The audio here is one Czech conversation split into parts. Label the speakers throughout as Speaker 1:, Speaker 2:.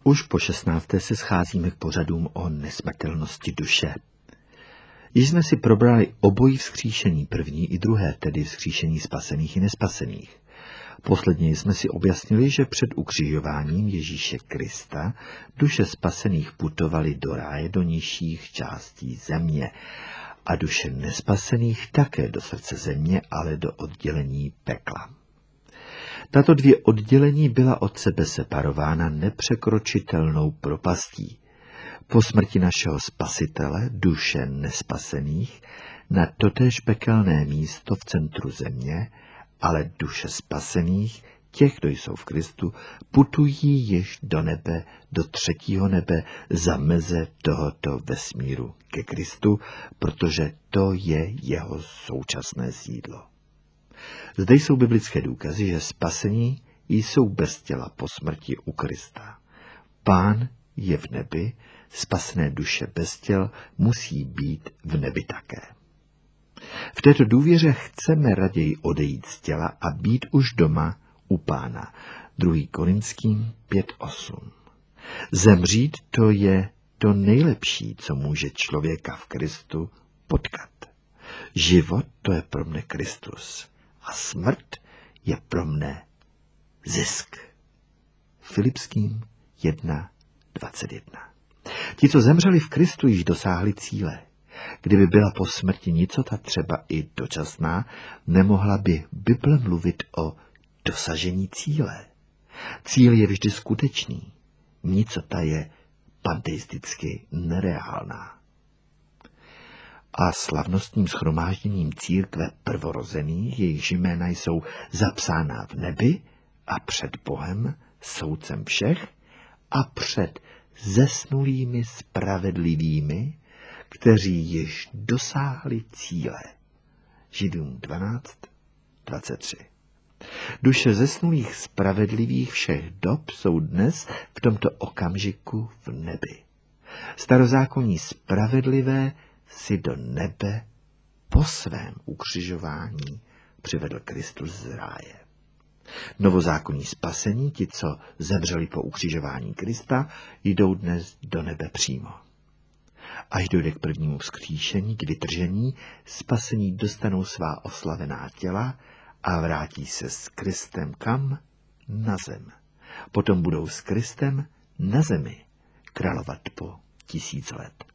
Speaker 1: Už po 16. se scházíme k pořadům o nesmrtelnosti duše. Již jsme si probrali obojí vzkříšení, první i druhé, tedy vzkříšení spasených i nespasených. Posledně jsme si objasnili, že před ukřižováním Ježíše Krista duše spasených putovaly do ráje, do nižších částí země a duše nespasených také do srdce země, ale do oddělení pekla. Tato dvě oddělení byla od sebe separována nepřekročitelnou propastí. Po smrti našeho spasitele duše nespasených na totéž pekelné místo v centru země, ale duše spasených, těch, kdo jsou v Kristu, putují již do nebe, do třetího nebe, za meze tohoto vesmíru ke Kristu, protože to je jeho současné sídlo. Zde jsou biblické důkazy, že spasení jsou bez těla po smrti u Krista. Pán je v nebi, spasené duše bez těl musí být v nebi také. V této důvěře chceme raději odejít z těla a být už doma u Pána. 2. Korinským 5:8. Zemřít, to je to nejlepší, co může člověka v Kristu potkat. Život, to je pro mne Kristus. A smrt je pro mne zisk. Filipským 1:21. Ti, co zemřeli v Kristu, již dosáhli cíle. Kdyby byla po smrti nicota třeba i dočasná, nemohla by Bible mluvit o dosažení cíle. Cíl je vždy skutečný. Nicota je panteisticky nereálná. A slavnostním shromážděním církve prvorozených, jejichž jména jsou zapsána v nebi a před Bohem, soudcem všech, a před zesnulými spravedlivými, kteří již dosáhli cíle. Židům 12:23. Duše zesnulých spravedlivých všech dob jsou dnes v tomto okamžiku v nebi. Starozákonní spravedlivé si do nebe po svém ukřižování přivedl Kristus z ráje. Novozákonní spasení, ti, co zemřeli po ukřižování Krista, jdou dnes do nebe přímo. Až dojde k prvnímu vzkříšení, k vytržení, spasení dostanou svá oslavená těla a vrátí se s Kristem kam? Na zem. Potom budou s Kristem na zemi královat po 1000 let.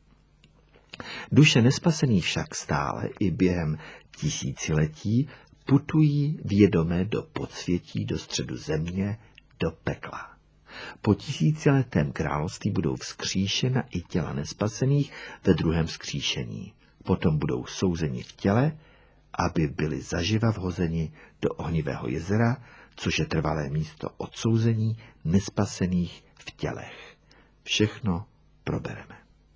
Speaker 1: Duše nespasených však stále i během tisíciletí putují vědomé do podsvětí, do středu země, do pekla. Po 1000letém království budou vzkříšena i těla nespasených ve druhém vzkříšení. Potom budou souzeni v těle, aby byli zaživa vhozeni do ohnivého jezera, což je trvalé místo odsouzení nespasených v tělech. Všechno probereme.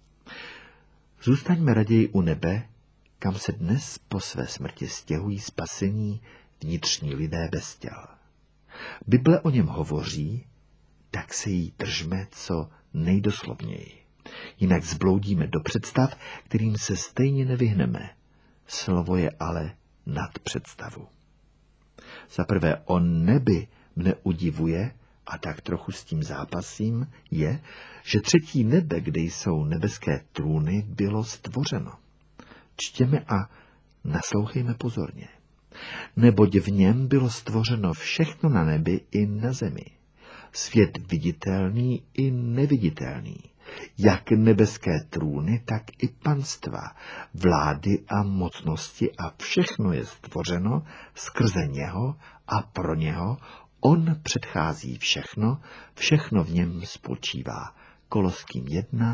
Speaker 1: Zůstaňme raději u nebe, kam se dnes po své smrti stěhují spasení vnitřní lidé bez těl. Bible o něm hovoří, tak se jí držme co nejdoslovněji. Jinak zbloudíme do představ, kterým se stejně nevyhneme. Slovo je ale nad představu. Za prvé, o nebi mne udivuje, a tak trochu s tím zápasím, je, že třetí nebe, kde jsou nebeské trůny, bylo stvořeno. Čtěme a naslouchejme pozorně. Neboť v něm bylo stvořeno všechno na nebi i na zemi. Svět viditelný i neviditelný, jak nebeské trůny, tak i panstva, vlády a mocnosti a všechno je stvořeno skrze něho a pro něho. On předchází všechno, všechno v něm spočívá. Koloským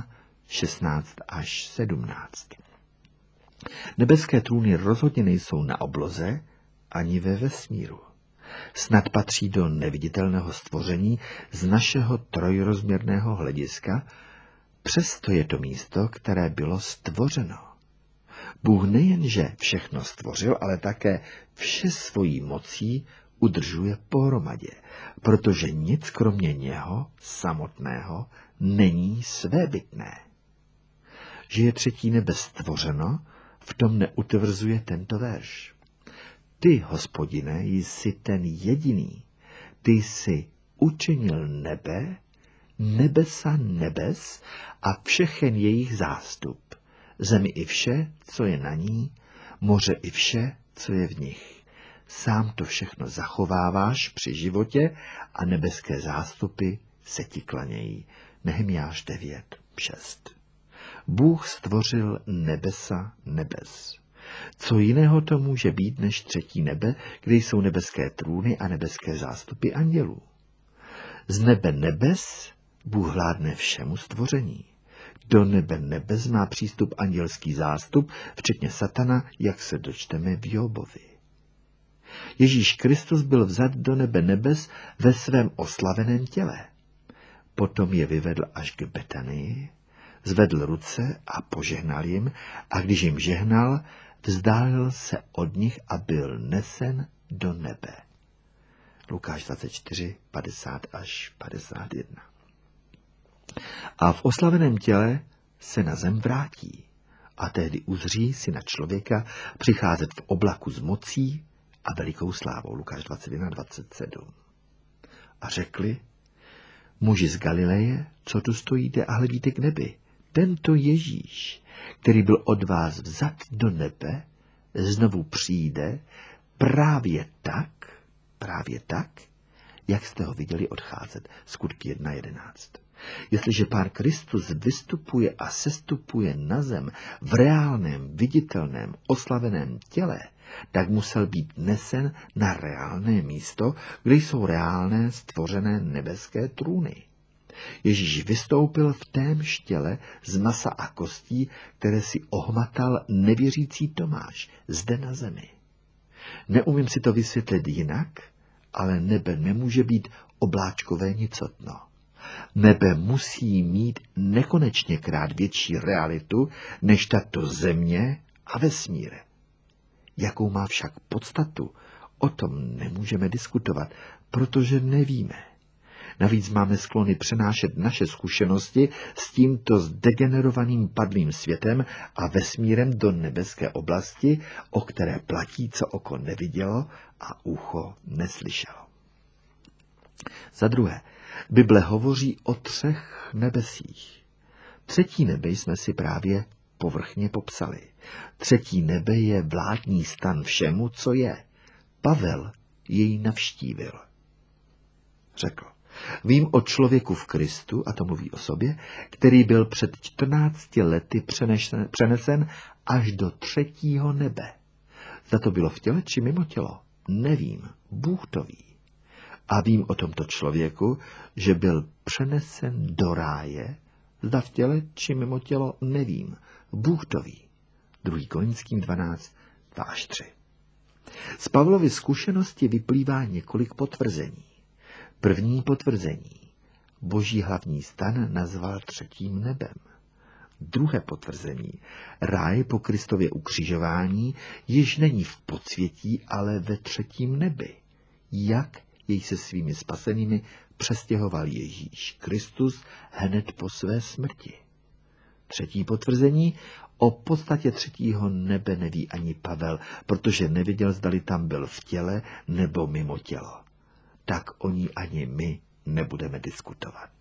Speaker 1: 1:16-17. Nebeské trůny rozhodně nejsou na obloze ani ve vesmíru. Snad patří do neviditelného stvoření z našeho trojrozměrného hlediska, přesto je to místo, které bylo stvořeno. Bůh nejenže všechno stvořil, ale také vše svojí mocí udržuje pohromadě, protože nic kromě něho samotného není svébytné. Že je třetí nebe stvořeno, v tom neutvrzuje tento verš. Ty, Hospodine, jsi ten jediný, ty jsi učinil nebe, nebesa nebes a všechen jejich zástup, zemi i vše, co je na ní, moře i vše, co je v nich. Sám to všechno zachováváš při životě a nebeské zástupy se ti klanějí. Nehemiáš 9:6. Bůh stvořil nebesa nebes. Co jiného to může být než třetí nebe, kde jsou nebeské trůny a nebeské zástupy andělů? Z nebe nebes Bůh hládne všemu stvoření. Do nebe nebes má přístup andělský zástup, včetně satana, jak se dočteme v Jobovi. Ježíš Kristus byl vzat do nebe nebes ve svém oslaveném těle. Potom je vyvedl až k Betanii, zvedl ruce a požehnal jim, a když jim žehnal, vzdálil se od nich a byl nesen do nebe. Lukáš 24:50-51. A v oslaveném těle se na zem vrátí a tehdy uzří syna člověka přicházet v oblaku s mocí a velikou slávou. Lukáš 21:27. A řekli: muži z Galileje, co tu stojíte a hledíte k nebi? Tento Ježíš, který byl od vás vzat do nebe, znovu přijde právě tak, jak jste ho viděli odcházet. Skutky 1:11. Jestliže Pán Kristus vystupuje a sestupuje na zem v reálném, viditelném, oslaveném těle, tak musel být nesen na reálné místo, kde jsou reálné stvořené nebeské trůny. Ježíš vystoupil v témž těle z masa a kostí, které si ohmatal nevěřící Tomáš zde na zemi. Neumím si to vysvětlit jinak, ale nebe nemůže být obláčkové nicotno. Nebe musí mít nekonečněkrát větší realitu než tato země a vesmír. Jakou má však podstatu, o tom nemůžeme diskutovat, protože nevíme. Navíc máme sklony přenášet naše zkušenosti s tímto zdegenerovaným padlým světem a vesmírem do nebeské oblasti, o které platí, co oko nevidělo a ucho neslyšelo. Za druhé, Bible hovoří o 3 nebesích. 3. nebe jsme si právě povrchně popsali. 3. nebe je vládní stan všemu, co je. Pavel jej navštívil. Řekl: vím o člověku v Kristu, a to mluví o sobě, který byl před 14 lety přenesen až do 3. nebe. Zda to bylo v těle či mimo tělo, nevím, Bůh to ví. A vím o tomto člověku, že byl přenesen do ráje, zda v těle či mimo tělo, nevím, Bůh to ví. 2. Korinským 12:2-3. Z Pavlovy zkušenosti vyplývá několik potvrzení. První potvrzení. Boží hlavní stan nazval 3. nebem. Druhé potvrzení. Ráj po Kristově ukřižování již není v podsvětí, ale ve 3. nebi. Jak jej se svými spasenými přestěhoval Ježíš Kristus hned po své smrti. 3. potvrzení. O podstatě 3. nebe neví ani Pavel, protože neviděl, zdali tam byl v těle nebo mimo tělo. Tak o ní ani my nebudeme diskutovat.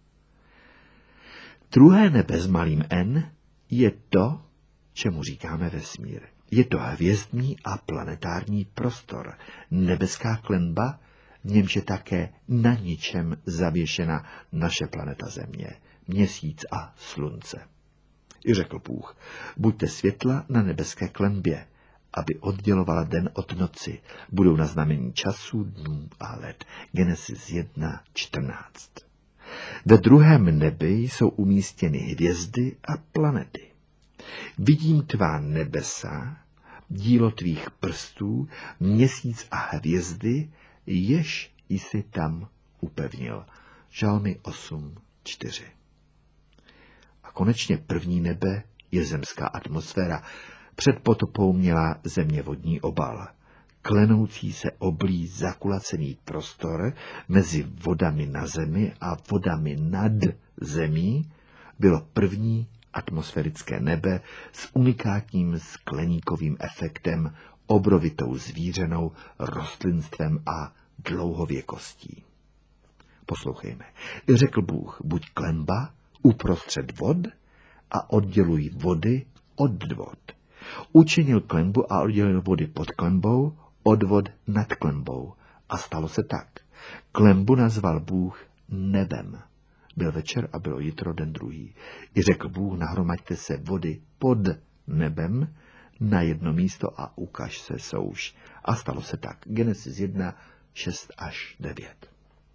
Speaker 1: 2. nebe s malým n je to, čemu říkáme vesmír. Je to hvězdný a planetární prostor, nebeská klenba, v němž je také na ničem zavěšena naše planeta Země, měsíc a slunce. I řekl Bůh: buďte světla na nebeské klenbě, aby oddělovala den od noci. Budou na znamení času, dnů a let. Genesis 1:14. Ve 2. nebi jsou umístěny hvězdy a planety. Vidím tvá nebesa, dílo tvých prstů, měsíc a hvězdy, jež jsi tam upevnil. Žalmy 8:4. A konečně 1. nebe je zemská atmosféra. Před potopou měla země vodní obal. Klenoucí se oblý zakulacený prostor mezi vodami na zemi a vodami nad zemí bylo 1. atmosférické nebe s unikátním skleníkovým efektem, obrovitou zvířenou, rostlinstvem a dlouhověkostí. Poslouchejme. I řekl Bůh, buď klenba uprostřed vod a odděluj vody od vod. Učinil klenbu a oddělil vody pod klenbou od vod nad klenbou. A stalo se tak. Klenbu nazval Bůh nebem. Byl večer a bylo jitro den druhý. I řekl Bůh, nahromaďte se vody pod nebem na jedno místo a ukaž se souš. A stalo se tak. Genesis 1, 6 až 9.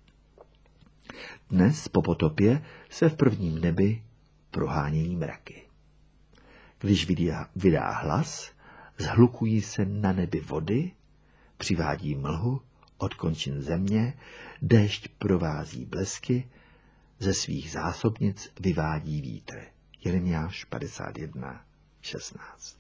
Speaker 1: Dnes po potopě se v prvním nebi prohánějí mraky. Když vydá hlas, zhlukují se na nebi vody, přivádí mlhu od končin země, déšť provází blesky, ze svých zásobnic vyvádí vítr. Jeremiáš 51, 16.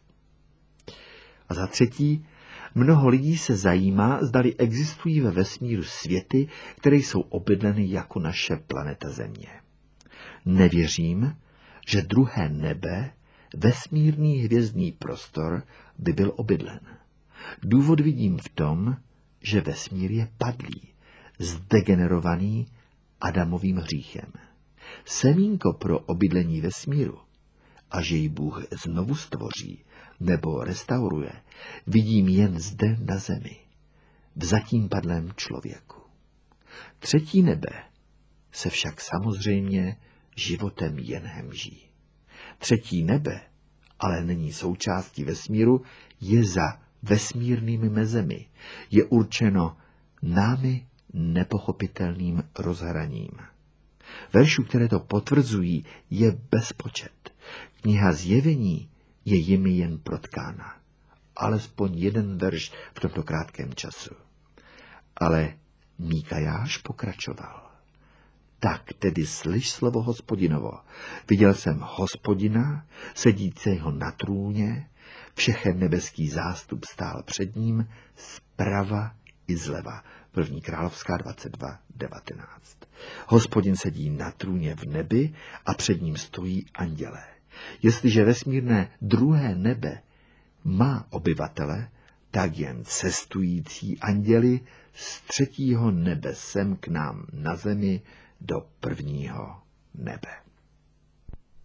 Speaker 1: A za třetí, mnoho lidí se zajímá, zdali existují ve vesmíru světy, které jsou obydleny jako naše planeta Země. Nevěřím, že druhé nebe, vesmírný hvězdný prostor, by byl obydlen. Důvod vidím v tom, že vesmír je padlý, zdegenerovaný Adamovým hříchem. Semínko pro obydlení vesmíru, a že ji Bůh znovu stvoří nebo restauruje, vidím jen zde na zemi, v zatím padlém člověku. Třetí nebe se však samozřejmě životem jen hemží. Třetí nebe ale není součástí vesmíru, je za vesmírnými mezemi, je určeno námi nepochopitelným rozhraním. Veršů, které to potvrzují, je bezpočet. Kniha Zjevení je jimi jen protkána. Alespoň jeden verš v tomto krátkém času. Ale Míkajáš pokračoval. Tak tedy slyš slovo Hospodinovo. Viděl jsem Hospodina, sedícího na trůně, všechen nebeský zástup stál před ním, zprava i zleva. 1. Královská 22:19. Hospodin sedí na trůně v nebi a před ním stojí andělé. Jestliže vesmírné druhé nebe má obyvatele, tak jen cestující anděli z třetího nebe sem k nám na zemi do prvního nebe.